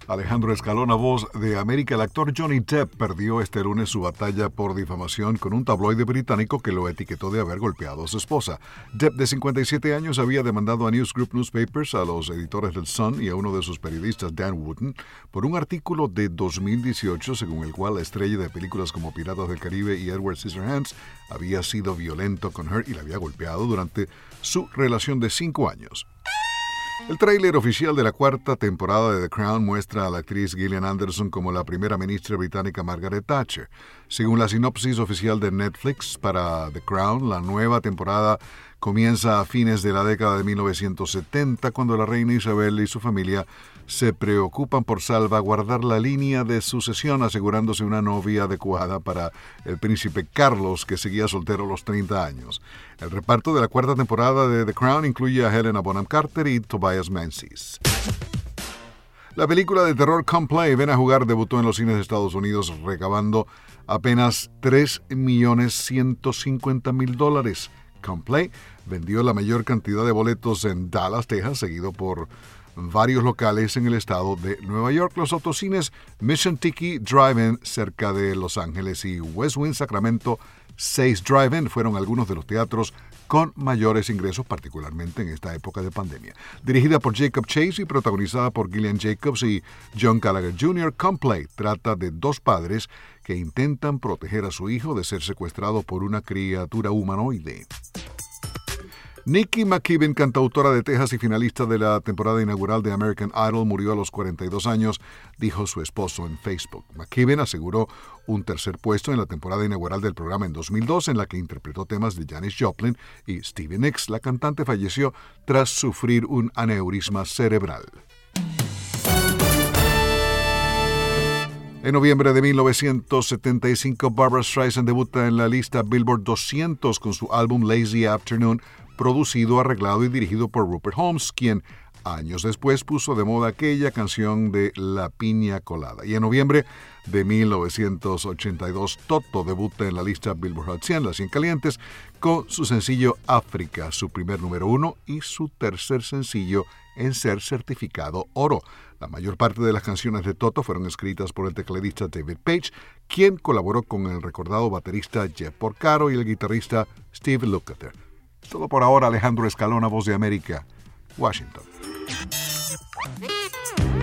Alejandro Escalona, Voz de América. El actor Johnny Depp perdió este lunes su batalla por difamación con un tabloide británico que lo etiquetó de haber golpeado a su esposa. Depp, de 57 años, había demandado a News Group Newspapers, a los editores del Sun y a uno de sus periodistas, Dan Wootton, por un artículo de 2018 según el cual la estrella de películas como Piratas del Caribe y Edward Scissorhands había sido violento con Heard y la había golpeado durante su relación de 5 años. El tráiler oficial de la cuarta temporada de The Crown muestra a la actriz Gillian Anderson como la primera ministra británica Margaret Thatcher. Según la sinopsis oficial de Netflix para The Crown, la nueva temporada comienza a fines de la década de 1970, cuando la reina Isabel y su familia se preocupan por salvaguardar la línea de sucesión, asegurándose una novia adecuada para el príncipe Carlos, que seguía soltero a los 30 años. El reparto de la cuarta temporada de The Crown incluye a Helena Bonham Carter y Tobias Menzies. La película de terror Come Play, Ven a Jugar, debutó en los cines de Estados Unidos recabando apenas $3.150.000. Come Play vendió la mayor cantidad de boletos en Dallas, Texas, seguido por varios locales en el estado de Nueva York. Los autocines Mission Tiki Drive-In cerca de Los Ángeles y Westwind Sacramento 6 Drive-In fueron algunos de los teatros con mayores ingresos, particularmente en esta época de pandemia. Dirigida por Jacob Chase y protagonizada por Gillian Jacobs y John Gallagher Jr., Come Play trata de dos padres que intentan proteger a su hijo de ser secuestrado por una criatura humanoide. Nikki McKibben, cantautora de Texas y finalista de la temporada inaugural de American Idol, murió a los 42 años, dijo su esposo en Facebook. McKibben aseguró un tercer puesto en la temporada inaugural del programa en 2002, en la que interpretó temas de Janis Joplin y Stevie Nicks. La cantante falleció tras sufrir un aneurisma cerebral. En noviembre de 1975, Barbra Streisand debuta en la lista Billboard 200 con su álbum Lazy Afternoon, producido, arreglado y dirigido por Rupert Holmes, quien años después puso de moda aquella canción de La Piña Colada. Y en noviembre de 1982, Toto debuta en la lista Billboard Hot 100, las 100 calientes, con su sencillo África, su primer número 1 y su tercer sencillo en ser certificado oro. La mayor parte de las canciones de Toto fueron escritas por el tecladista David Page, quien colaboró con el recordado baterista Jeff Porcaro y el guitarrista Steve Lukather. Todo por ahora. Alejandro Escalona, Voz de América, Washington.